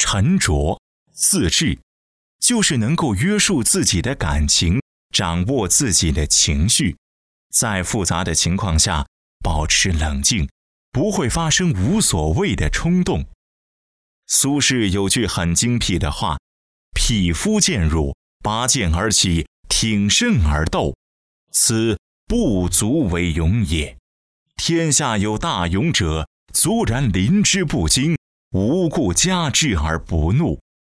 沉着、自制，就是能够约束自己的感情，掌握自己的情绪，在复杂的情况下保持冷静，不会发生无所谓的冲动。苏轼有句很精辟的话：匹夫见辱，拔剑而起，挺身而斗，此不足为勇也。天下有大勇者，卒然临之不惊，无故加之而不怒。